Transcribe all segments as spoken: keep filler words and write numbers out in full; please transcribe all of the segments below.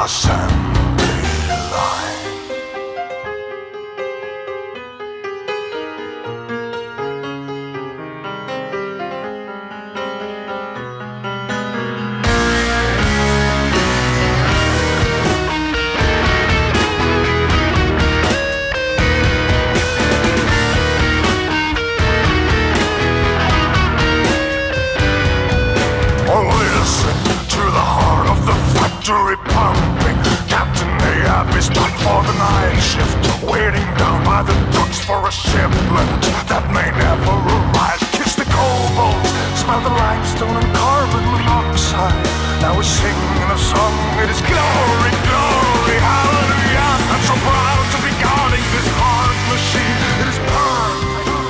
assembly line. Oh, listen to the heart of the factory pumping. Captain Ahab is done for the night shift, waiting down by the docks for a shipment that may never arrive. Kiss the cobalt, smell the limestone and carbon monoxide. Now we're singing a song, it is glory, glory, hallelujah. I'm so proud to be guarding this hard machine. It is perfect.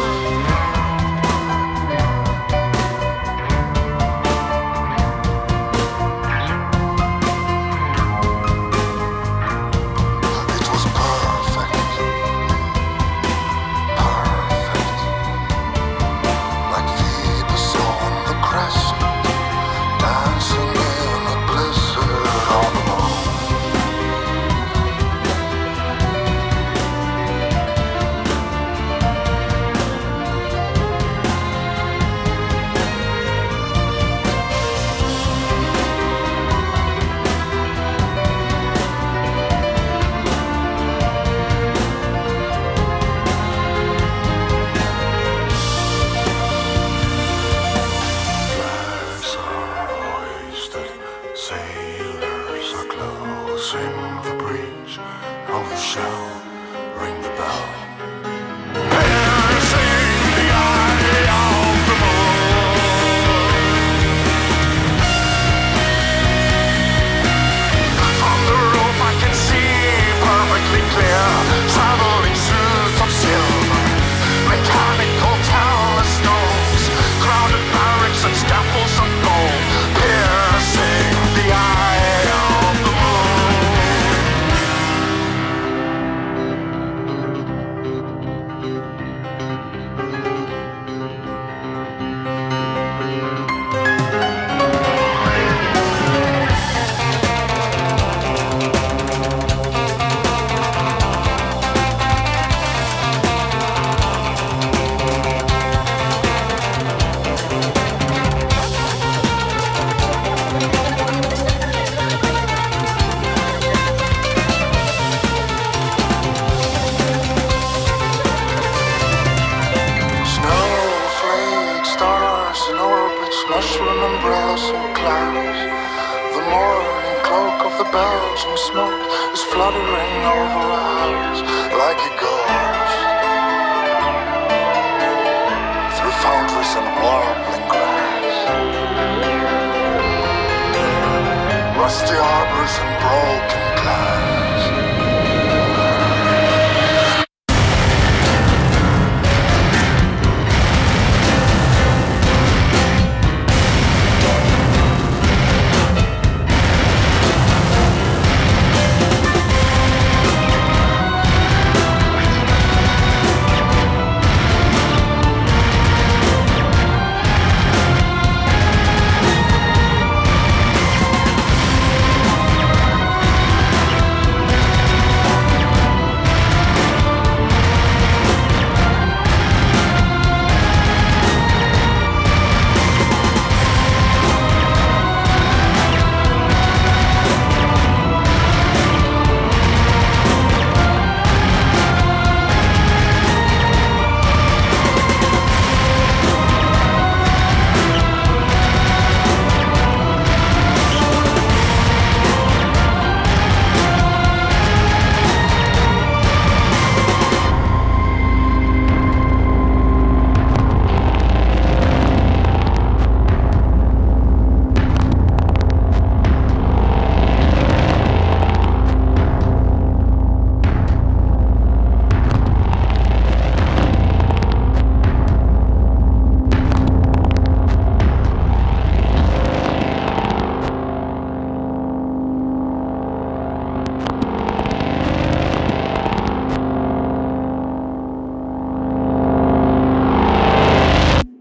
Sailors are closing the breach. Oh, we shall ring the bell. Piercing the eye of the moon. From the roof I can see perfectly clear. Traveling suits of silver, mechanical telescopes, crowded barracks and scaffolds of gold. Piercing the eye of the mushroom umbrellas and clouds. The morning cloak of the Belgian smoke is fluttering over our house like a ghost. Through foundries and warbling grass, rusty harbors and broken glass.